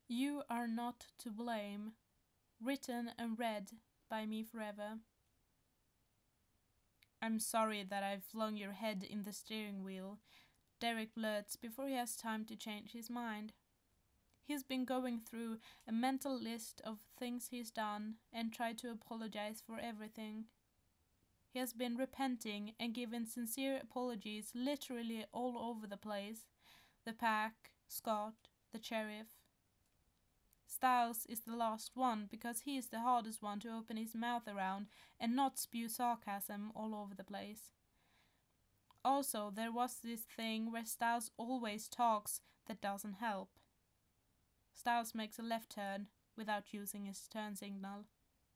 You are not to blame. Written and read by me forever. I'm sorry that I've flung your head in the steering wheel, Derek blurts before he has time to change his mind. He's been going through a mental list of things he's done and tried to apologize for everything. He has been repenting and given sincere apologies literally all over the place. The pack, Scott, the sheriff. Styles is the last one because he is the hardest one to open his mouth around and not spew sarcasm all over the place. Also, there was this thing where Styles always talks that doesn't help. Styles makes a left turn without using his turn signal.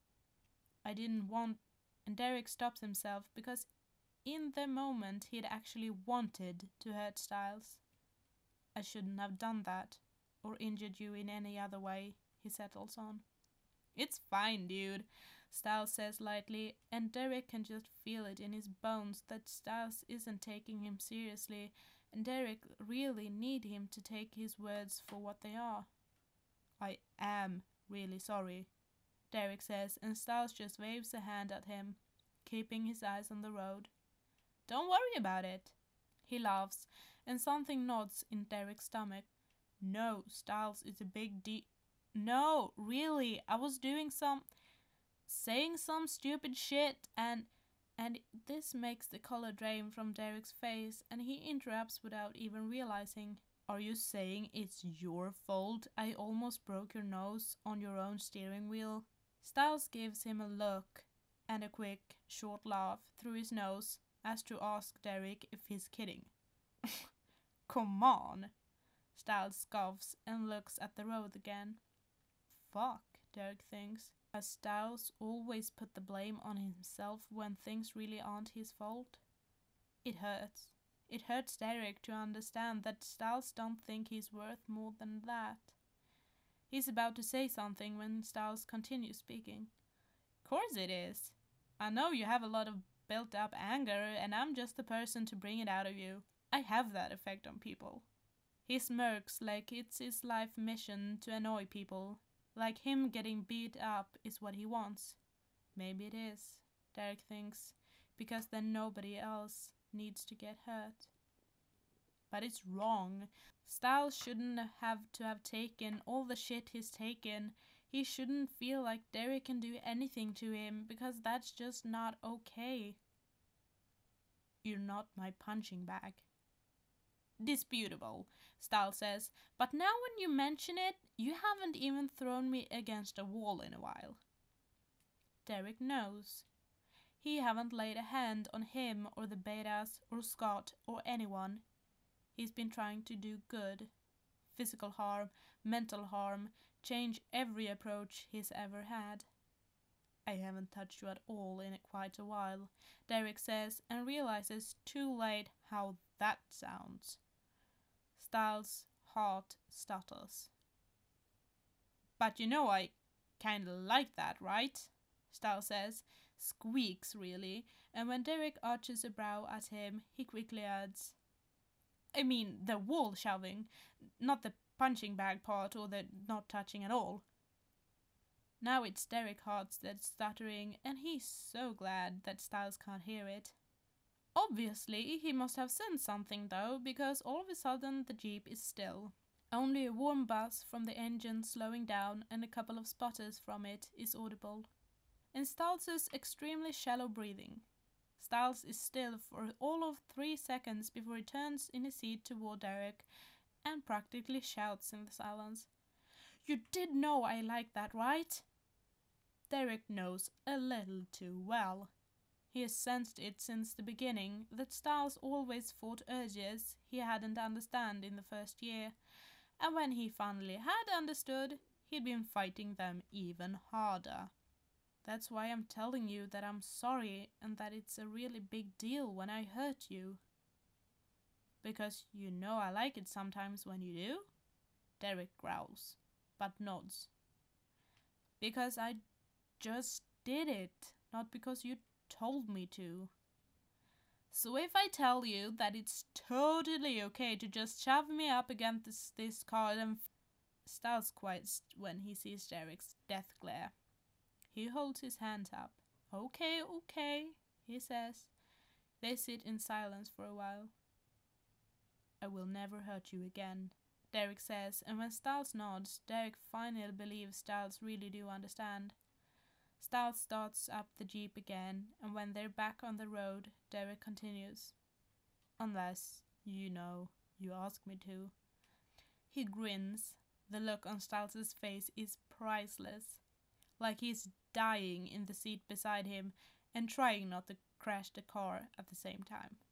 I didn't want, and Derek stops himself because in the moment he'd actually wanted to hurt Styles. I shouldn't have done that, or injured you in any other way, he settles on. It's fine, dude, Styles says lightly, and Derek can just feel it in his bones that Styles isn't taking him seriously, and Derek really need him to take his words for what they are. I am really sorry, Derek says, and Styles just waves a hand at him, keeping his eyes on the road. Don't worry about it. He laughs, and something nods in Derek's stomach. No, Styles, it's a big deal. No, really, I was saying some stupid shit, and this makes the color drain from Derek's face, and he interrupts without even realizing. Are you saying it's your fault I almost broke your nose on your own steering wheel? Styles gives him a look and a quick, short laugh through his nose as to ask Derek if he's kidding. Come on, Styles scoffs and looks at the road again. Fuck, Derek thinks. Has Styles always put the blame on himself when things really aren't his fault? It hurts. It hurts Derek to understand that Styles don't think he's worth more than that. He's about to say something when Styles continues speaking. Course it is. I know you have a lot of built up anger and I'm just the person to bring it out of you. I have that effect on people. He smirks like it's his life mission to annoy people. Like him getting beat up is what he wants. Maybe it is, Derek thinks, because then nobody else needs to get hurt. But it's wrong. Styles shouldn't have to have taken all the shit he's taken. He shouldn't feel like Derek can do anything to him because that's just not okay. You're not my punching bag. Disputable, Styles says, but now when you mention it, you haven't even thrown me against a wall in a while. Derek knows. He haven't laid a hand on him or the betas or Scott or anyone. He's been trying to do good. Physical harm, mental harm, change every approach he's ever had. I haven't touched you at all in quite a while, Derek says, and realizes too late how that sounds. Styles' heart stutters. But you know I kinda like that, right? Styles says, squeaks really, and when Derek arches a brow at him, he quickly adds, I mean the wall shoving, not the punching bag part or the not touching at all. Now it's Derek Hart's that's stuttering, and he's so glad that Styles can't hear it. Obviously, he must have sensed something though, because all of a sudden the Jeep is still. Only a warm buzz from the engine slowing down and a couple of sputters from it is audible. And Styles' extremely shallow breathing. Styles is still for all of 3 seconds before he turns in his seat toward Derek and practically shouts in the silence. You did know I liked that, right? Derek knows a little too well. He has sensed it since the beginning that Styles always fought urges he hadn't understood in the first year, and when he finally had understood, he'd been fighting them even harder. That's why I'm telling you that I'm sorry and that it's a really big deal when I hurt you. Because you know I like it sometimes when you do? Derek growls, but nods. Because I just did it, not because you told me to. So if I tell you that it's totally okay to just shove me up against this car and Styles quiets when he sees Derek's death glare. He holds his hands up. Okay, okay, he says. They sit in silence for a while. I will never hurt you again, Derek says, and when Styles nods, Derek finally believes Styles really do understand. Styles starts up the Jeep again, and when they're back on the road, Derek continues. Unless, you ask me to. He grins. The look on Styles' face is priceless. Like he's dying in the seat beside him and trying not to crash the car at the same time.